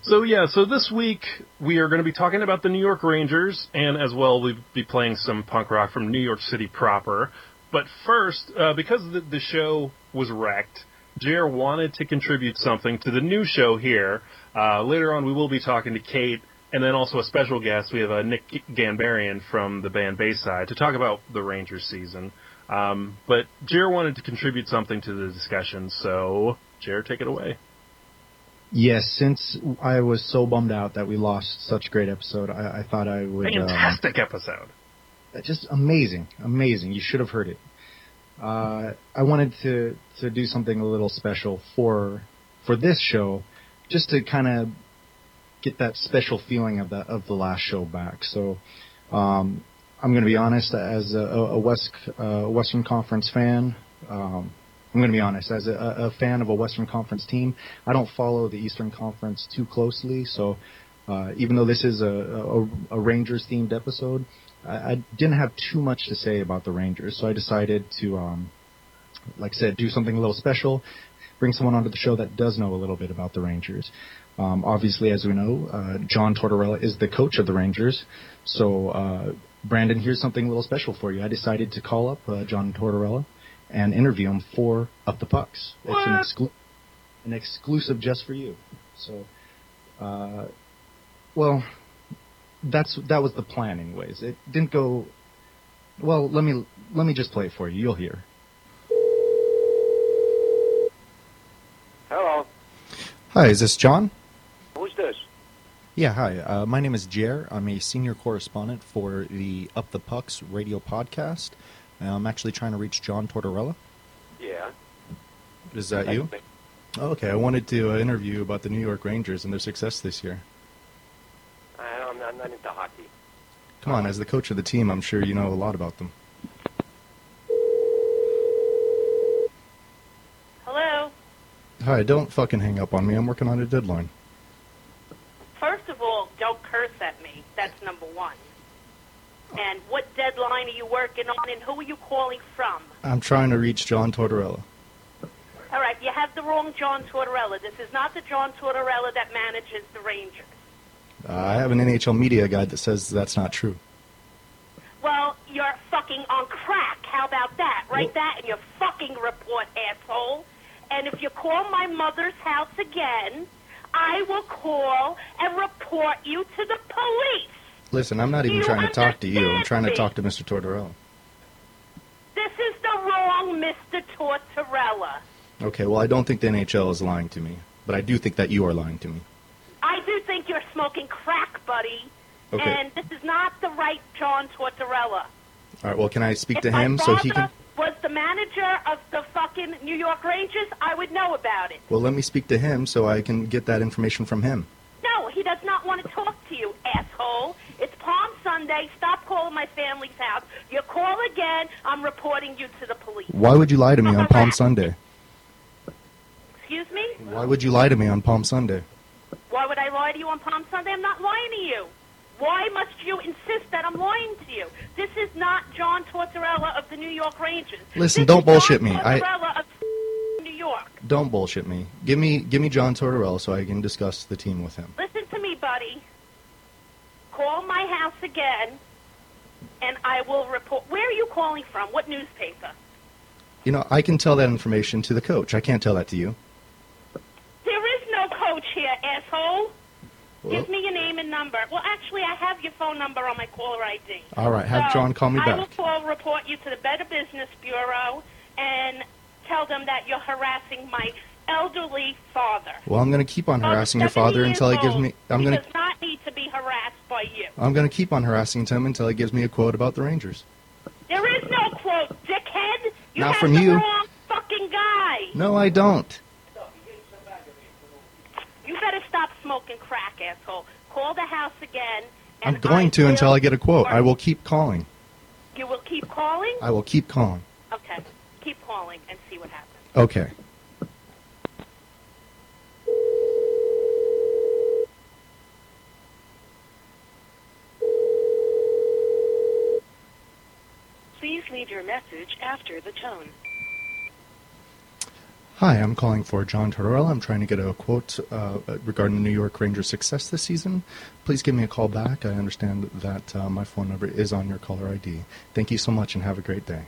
So this week we are going to be talking about the New York Rangers, and as well we'll be playing some punk rock from New York City proper. But first, because the show was wrecked, JR wanted to contribute something to the new show here. Later on we will be talking to Kate, and then also a special guest. We have Nick Gambarian from the band Bayside to talk about the Rangers season. But JR wanted to contribute something to the discussion, so JR, take it away. Yes, since I was so bummed out that we lost such a great episode, I thought I would... Fantastic episode! Just amazing. You should have heard it. I wanted to do something a little special for this show, just to kind of get that special feeling of the last show back. So I'm going to be honest, as a Western Conference fan... I'm going to be honest, as a fan of a Western Conference team, I don't follow the Eastern Conference too closely, so even though this is a Rangers-themed episode, I didn't have too much to say about the Rangers, so I decided to, like I said, do something a little special, bring someone onto the show that does know a little bit about the Rangers. Obviously, as we know, John Tortorella is the coach of the Rangers, so Brandon, here's something a little special for you. I decided to call up John Tortorella and interview him for Up the Pucks. It's an exclusive just for you. So, well, that was the plan, anyways. It didn't go well. Let me just play it for you. You'll hear. Hello. Hi, is this John? Who's this? Yeah, hi. My name is Jer. I'm a senior correspondent for the Up the Pucks radio podcast. I'm actually trying to reach John Tortorella. Yeah. Is that you? Oh, okay, I wanted to interview you about the New York Rangers and their success this year. I'm not into hockey. Come on, as the coach of the team, I'm sure you know a lot about them. Hello? Hi, don't fucking hang up on me. I'm working on a deadline. First of all, don't curse at me. That's number one. And what deadline are you working on, and who are you calling from? I'm trying to reach John Tortorella. All right, you have the wrong John Tortorella. This is not the John Tortorella that manages the Rangers. I have an NHL media guide that says that's not true. Well, you're fucking on crack. How about that? Write that in your fucking report, asshole. And if you call my mother's house again, I will call and report you to the police. Listen, I'm not even trying to talk to you. I'm trying to talk to Mr. Tortorella. This is the wrong Mr. Tortorella. Okay, well, I don't think the NHL is lying to me, but I do think that you are lying to me. I do think you're smoking crack, buddy. Okay. And this is not the right John Tortorella. All right, well, can I speak If to him my so he can... father was the manager of the fucking New York Rangers, I would know about it. Well, let me speak to him so I can get that information from him. No, he does not want to talk to you, asshole. It's Palm Sunday. Stop calling my family's house. You call again, I'm reporting you to the police. Why would you lie to me on Palm Sunday? Excuse me? Why would you lie to me on Palm Sunday? Why would I lie to you on Palm Sunday? I'm not lying to you. Why must you insist that I'm lying to you? This is not John Tortorella of the New York Rangers. Listen, don't bullshit me. Tortorella of New York. Don't bullshit me. Give me John Tortorella so I can discuss the team with him. Listen to me, buddy. Call my house again, and I will report. Where are you calling from? What newspaper? You know, I can tell that information to the coach. I can't tell that to you. There is no coach here, asshole. Well, Give me your name and number. Well, actually, I have your phone number on my caller ID. all right, have John call me I back. will report you to the Better Business Bureau and tell them that you're harassing my elderly father. Well, I'm going to keep on harassing your father until he gives me... He does not need to be harassed by you. I'm going to keep on harassing him until he gives me a quote about the Rangers. There is no quote, dickhead. You Not have from the you. wrong fucking guy. No, I don't. You better stop smoking crack, asshole. Call the house again. I'm going to until I get a quote. I will keep calling. You will keep calling? I will keep calling. Okay. Keep calling and see what happens. Okay. Please leave your message after the tone. Hi, I'm calling for John Tortorella. I'm trying to get a quote regarding the New York Rangers' success this season. Please give me a call back. I understand that my phone number is on your caller ID. Thank you so much and have a great day.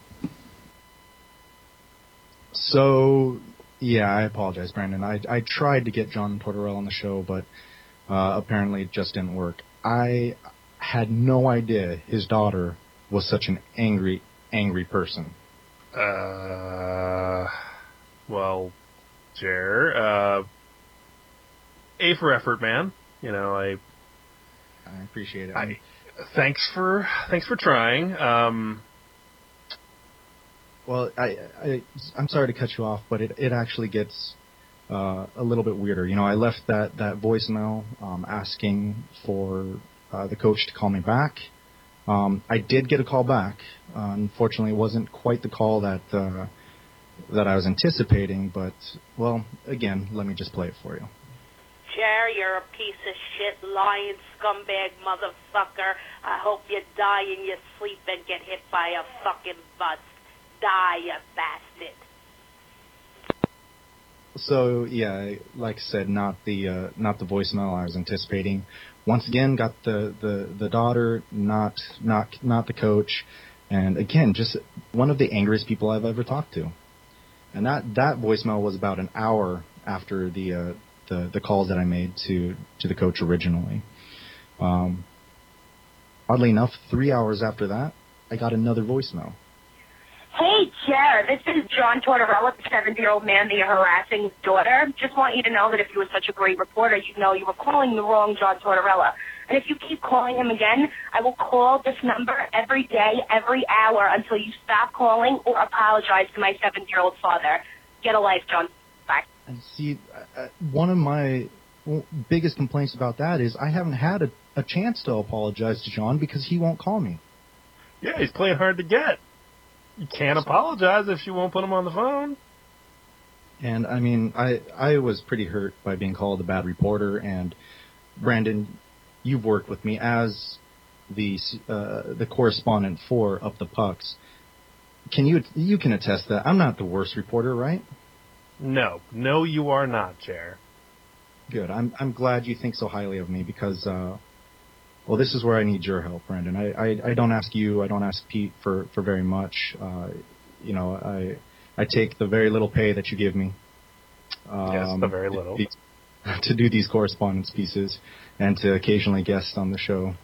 So, yeah, I apologize, Brandon. I tried to get John Tortorella on the show, but apparently it just didn't work. I had no idea his daughter was such an angry, angry person. Well, Jer, A for effort, man. You know, I appreciate it. Thanks for trying. Well, I'm sorry to cut you off, but it actually gets a little bit weirder. You know, I left that voicemail asking for the coach to call me back. I did get a call back. Unfortunately, it wasn't quite the call that I was anticipating, but, well, again, let me just play it for you. Jer, you're a piece of shit, lying scumbag motherfucker. I hope you die in your sleep and get hit by a fucking bus. Die, you bastard. So, yeah, like I said, not the voicemail I was anticipating. Once again, got the daughter, not the coach, and again, just one of the angriest people I've ever talked to. And that voicemail was about an hour after the calls that I made to the coach originally. Oddly enough, 3 hours after that, I got another voicemail. Hey, Jer, this is John Tortorella, the 70-year-old man that you're harassing his daughter. Just want you to know that if you were such a great reporter, you'd know you were calling the wrong John Tortorella. And if you keep calling him again, I will call this number every day, every hour, until you stop calling or apologize to my 70-year-old father. Get a life, John. Bye. And see, one of my biggest complaints about that is I haven't had a chance to apologize to John because he won't call me. Yeah, he's playing hard to get. You can't apologize if she won't put him on the phone. And, I mean, I was pretty hurt by being called a bad reporter, and Brandon, you've worked with me as the correspondent for Up the Pucks. You can attest that I'm not the worst reporter, right? No, you are not, Jer. Good. I'm glad you think so highly of me because, well, this is where I need your help, Brandon. I don't ask you, I don't ask Pete for very much. You know, I take the very little pay that you give me. Yes, the very little. To do these correspondence pieces and to occasionally guest on the show.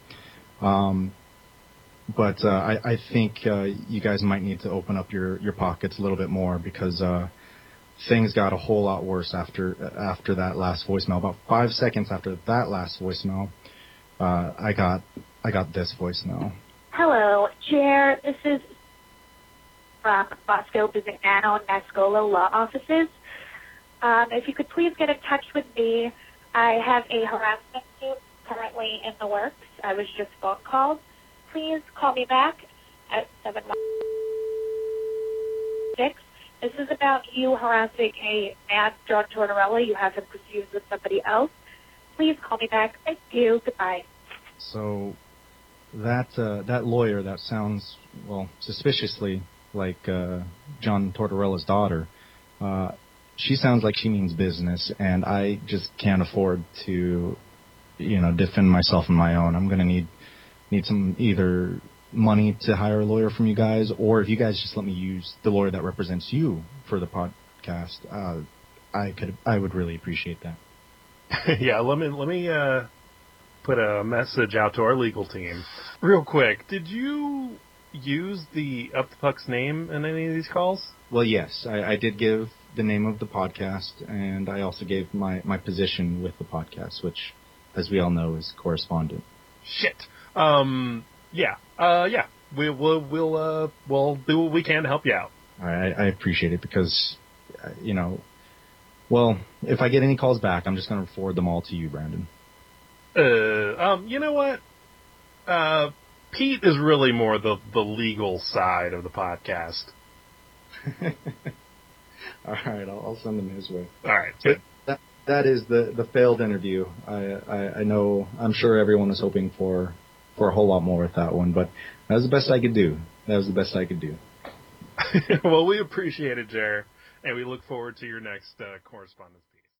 But I think you guys might need to open up your pockets a little bit more because things got a whole lot worse after that last voicemail. About 5 seconds after that last voicemail, I got this voicemail. Hello, Jer. This is from Bosco Bizignano and Mascolo Law Offices. If you could please get in touch with me. I have a harassment suit currently in the works. I was just phone called. Please call me back at 716. This is about you harassing a man, John Tortorella. You have him confused with somebody else. Please call me back. Thank you. Goodbye. So that lawyer, that sounds, well, suspiciously like John Tortorella's daughter. She sounds like she means business, and I just can't afford to, defend myself on my own. I'm going to need some either money to hire a lawyer from you guys, or if you guys just let me use the lawyer that represents you for the podcast, I would really appreciate that. Yeah, let me put a message out to our legal team real quick. Did you use the Up the Puck's name in any of these calls? Well, yes, I did give the name of the podcast, and I also gave my position with the podcast, which, as we all know, is correspondent. Shit. Yeah. We'll do what we can to help you out. All right, I appreciate it because, well, if I get any calls back, I'm just going to forward them all to you, Brandon. You know what? Pete is really more the legal side of the podcast. All right, I'll send them his way. All right, good. That is the failed interview. I know. I'm sure everyone was hoping for a whole lot more with that one, but that was the best I could do. Well, we appreciate it, Jer. And we look forward to your next correspondence.